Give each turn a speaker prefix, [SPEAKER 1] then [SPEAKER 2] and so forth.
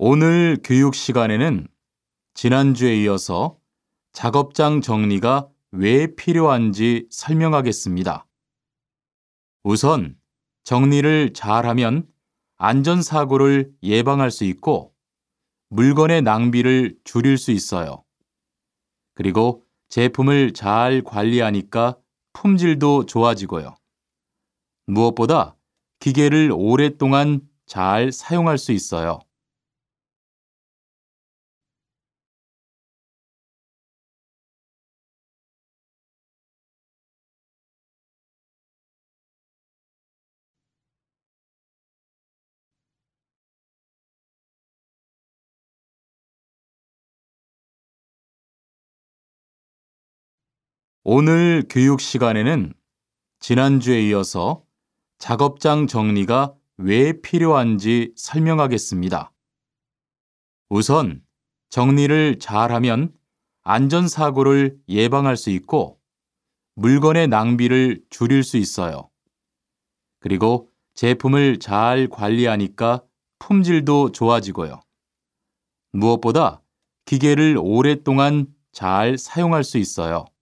[SPEAKER 1] 오늘 교육 시간에는 지난주에 이어서 작업장 정리가 왜 필요한지 설명하겠습니다. 우선 정리를 잘하면 안전사고를 예방할 수 있고 물건의 낭비를 줄일 수 있어요. 그리고 제품을 잘 관리하니까 품질도 좋아지고요. 무엇보다 기계를 오랫동안 잘 사용할 수 있어요. 오늘 교육 시간에는 지난주에 이어서 작업장 정리가 왜 필요한지 설명하겠습니다. 우선 정리를 잘하면 안전사고를 예방할 수 있고 물건의 낭비를 줄일 수 있어요. 그리고 제품을 잘 관리하니까 품질도 좋아지고요. 무엇보다 기계를 오랫동안 잘 사용할 수 있어요.